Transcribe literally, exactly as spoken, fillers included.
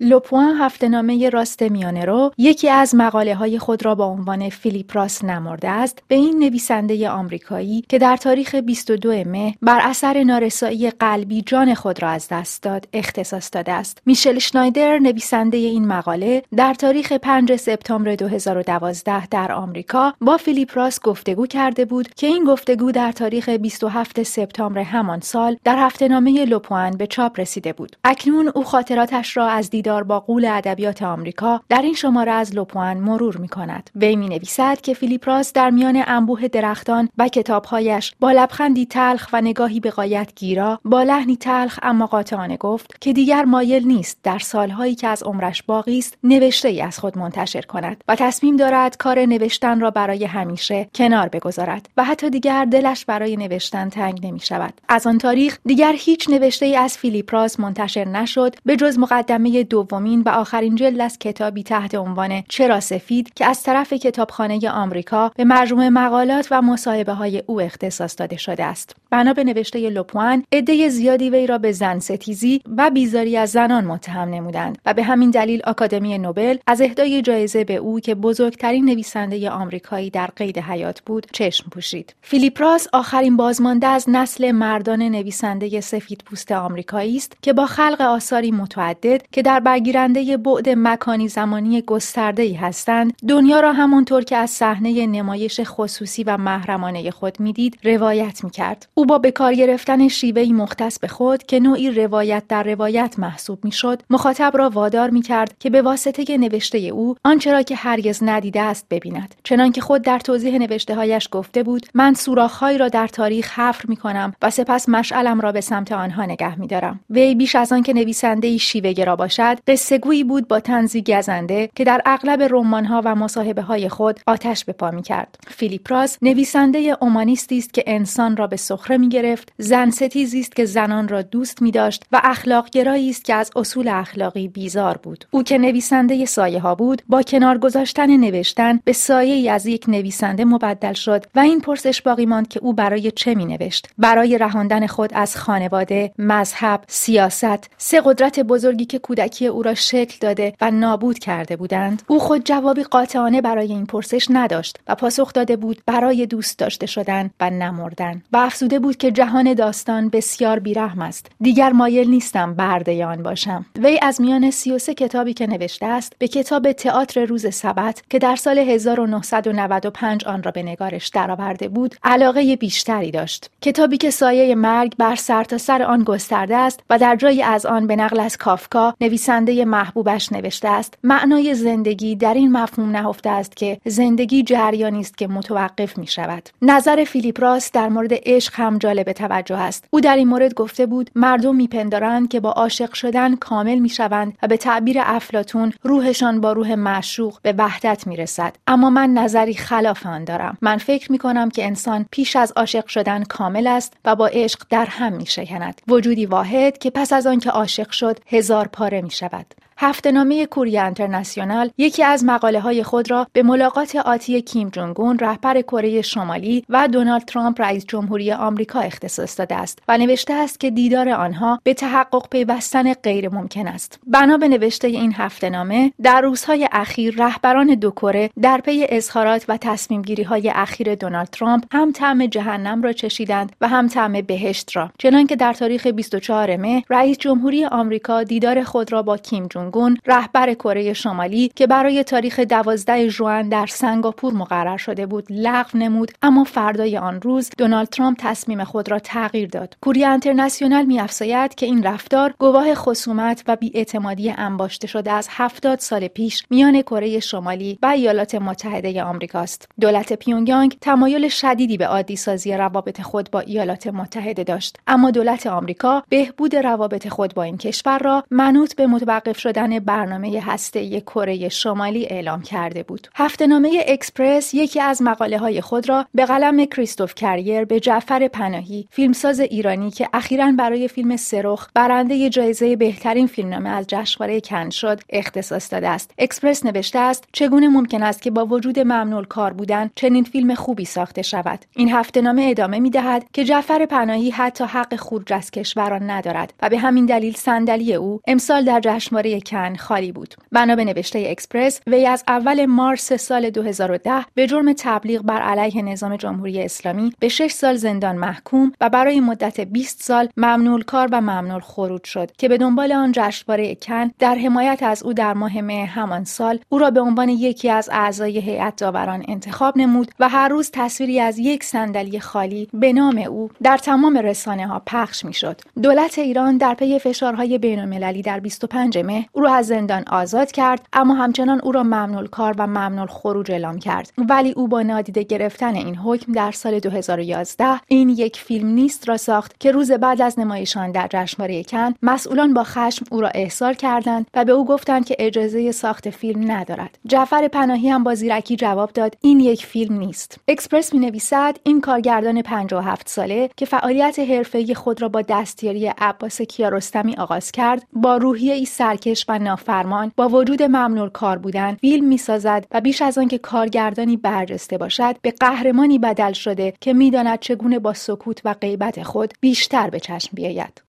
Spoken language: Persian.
لوپوان هفته‌نامه راست میانه رو یکی از مقاله‌های خود را با عنوان فیلیپ راس نمرده است به این نویسنده آمریکایی که در تاریخ بیست و دوم مه بر اثر نارسایی قلبی جان خود را از دست داد اختصاص داده است. میشل شنایدر نویسنده این مقاله در تاریخ پنجم سپتامبر دو هزار و دوازده در آمریکا با فیلیپ راس گفتگو کرده بود که این گفتگو در تاریخ بیست و هفتم سپتامبر همان سال در هفته‌نامه لوپوان به چاپ رسیده بود. اکنون او خاطراتش را از دیدار با غول ادبیات آمریکا در این شماره از لوپوان مرور می‌کند. وی می‌نویسد که فیلیپ راس در میان انبوه درختان و کتاب‌هایش با لبخندی تلخ و نگاهی به غایت گیرا با لحنی تلخ اما قاطعانه گفت که دیگر مایل نیست در سال‌هایی که از عمرش باقی است نوشته‌ای از خود منتشر کند و تصمیم دارد کار نوشتن را برای همیشه کنار بگذارد و حتی دیگر دلش برای نوشتن تنگ نمی‌شود. از آن تاریخ دیگر هیچ نوشته‌ای از فیلیپ راس منتشر نشد به جز مقدمه دومین و آخرین جلد از کتابی تحت عنوان چرا سفید که از طرف کتابخانه آمریکا به مجموعه مقالات و مصاحبه‌های او اختصاص داده شده است. بنا به نوشته لوپوان، عده زیادی وی را به زن ستیزی و بیزاری از زنان متهم نمودند و به همین دلیل آکادمی نوبل از اهدای جایزه به او که بزرگترین نویسنده آمریکایی در قید حیات بود چشم پوشید. فیلیپ راس آخرین بازمانده از نسل مردان نویسنده سفیدپوست آمریکایی است که با خلق آثاری متعدد که در برگیرنده بعد مکانی زمانی گسترده‌ای هستند، دنیا را همانطور که از صحنه نمایش خصوصی و محرمانه خود می‌دید روایت می‌کرد. او با بکار گرفتن شیوهی مختص به خود که نوعی روایت در روایت محسوب می‌شد، مخاطب را وادار می‌کرد که به واسطه نوشته او آنچه را که هرگز ندیده است ببیند. چنانکه خود در توضیح نوشته‌هایش گفته بود: من سوراخ‌هایی را در تاریخ حفر می‌کنم و سپس مشعلم را به سمت آنها نگه می‌دارم. وی بیش از آن که نویسنده‌ای شیوه‌گرا باشد، قصه‌گویی بود با طنزی گزنده که در اغلب رمان‌ها و مصاحبه‌های خود آتش به پا می‌کرد. فیلیپ راس نویسنده اومانیستی است که انسان را به سخره می‌گرفت، زن ستیزی است که زنان را دوست می‌داشت و اخلاق‌گرایی است که از اصول اخلاقی بیزار بود. او که نویسنده سایه‌ها بود، با کنار گذاشتن نوشتن به سایه‌ای از یک نویسنده مبدل شد و این پرسش باقی ماند که او برای چه می‌نوشت؟ برای رهاندن خود از خانواده، مذهب، سیاست، سه قدرت بزرگی که کودکی او را شکل داده و نابود کرده بودند. او خود جوابی قاطعانه برای این پرسش نداشت و پاسخ داده بود برای دوست داشته شدن و نمردن و افزوده بود که جهان داستان بسیار بیرحم است. دیگر مایل نیستم برده آن باشم. وی از میان سی و سه کتابی که نوشته است به کتاب تئاتر روز سبت که در سال هزار و نهصد و نود و پنج آن را به نگارش درآورده بود علاقه بیشتری داشت. کتابی که سایه مرگ بر سرتاسر آن گسترده است و در جای از آن به نقل از کافکا نویسنده محبوبش نوشته است: معنای زندگی در این مفهوم نهفته است که زندگی جریانی است که متوقف می شود. نظر فیلیپ راس در مورد عشق هم جالب توجه است. او در این مورد گفته بود: مردم میپندارند که با عاشق شدن کامل می شوند و به تعبیر افلاطون روحشان با روح معشوق به وحدت می رسد. اما من نظری خلاف آن دارم. من فکر می کنم که انسان پیش از عاشق شدن کامل است و با عشق در هم می شکند. وجودی واحد که پس از آن که عاشق شد هزار پاره می شود. هفته‌نامه کوریا اینترنشنال یکی از مقاله‌های خود را به ملاقات آتی کیم جونگ اون رهبر کره شمالی و دونالد ترامپ رئیس جمهوری آمریکا اختصاص داده است و نوشته است که دیدار آنها به تحقق پیوستن غیر ممکن است. بنا به نوشته این هفته‌نامه در روزهای اخیر رهبران دو کره در پی اظهارات و تصمیم‌گیری‌های اخیر دونالد ترامپ هم طعم جهنم را چشیدند و هم طعم بهشت را. چنانکه در تاریخ بیست و چهارم مه رئیس جمهوری آمریکا دیدار خود را با کیم جونگ اون رهبر کره شمالی که برای تاریخ دوازدهم ژوئن در سنگاپور مقرر شده بود لغو نمود، اما فردای آن روز دونالد ترامپ تصمیم خود را تغییر داد. کوریا اینترنشنال می‌افزاید که این رفتار گواه خصومت و بی‌اعتمادی انباشته شده از هفتاد سال پیش میان کره شمالی و ایالات متحده آمریکاست. دولت پیونگیانگ تمایل شدیدی به عادی سازی روابط خود با ایالات متحده داشت، اما دولت آمریکا بهبود روابط خود با این کشور را منوط به متوقف شدن برنامه هسته‌ای کره شمالی اعلام کرده بود. هفته‌نامه اکسپرس یکی از مقاله‌های خود را به قلم کریستوف کریر به جعفر پناهی، فیلمساز ایرانی که اخیراً برای فیلم سرخ برنده جایزه بهترین فیلمنامه از جشنواره کن شد، اختصاص داده است. اکسپرس نوشته است: چگونه ممکن است که با وجود ممنوع کار بودن چنین فیلم خوبی ساخته شود؟ این هفته‌نامه ادامه می‌دهد که جعفر پناهی حتی حق خروج از کشور را ندارد و به همین دلیل صندلی او امسال در جشنواره کن خالی بود. بنا به نوشته اکسپرس، وی از اول مارس سال دو هزار و ده به جرم تبلیغ بر علیه نظام جمهوری اسلامی به شش سال زندان محکوم و برای مدت بیست سال ممنوع کار و ممنوع خروج شد که به دنبال آن جشنواره کن در حمایت از او در ماه مه همان سال او را به عنوان یکی از اعضای هیئت داوران انتخاب نمود و هر روز تصویری از یک صندلی خالی به نام او در تمام رسانه‌ها پخش می‌شد. دولت ایران در پی فشارهای بین‌المللی در بیست و پنجم مه او را از زندان آزاد کرد، اما همچنان او را ممنوع کار و ممنوع خروج اعلام کرد. ولی او با نادیده گرفتن این حکم در سال دو هزار و یازده این یک فیلم نیست را ساخت که روز بعد از نمایش آن در جشنواره کن مسئولان با خشم او را احضار کردند و به او گفتند که اجازه ساخت فیلم ندارد. جعفر پناهی هم با زیرکی جواب داد این یک فیلم نیست. اکسپرس می‌نویسد این کارگردان پنجاه و هفت ساله که فعالیت حرفه‌ای خود را با دستیاری عباس کیارستمی آغاز کرد، با روحیه‌ای سرکش و نافرمان با وجود ممنوع کار بودن فیلم می‌سازد و بیش از آن که کارگردانی برجسته باشد، به قهرمانی بدل شده که می‌داند چگونه با سکوت و غیبت خود بیشتر به چشم بیاید.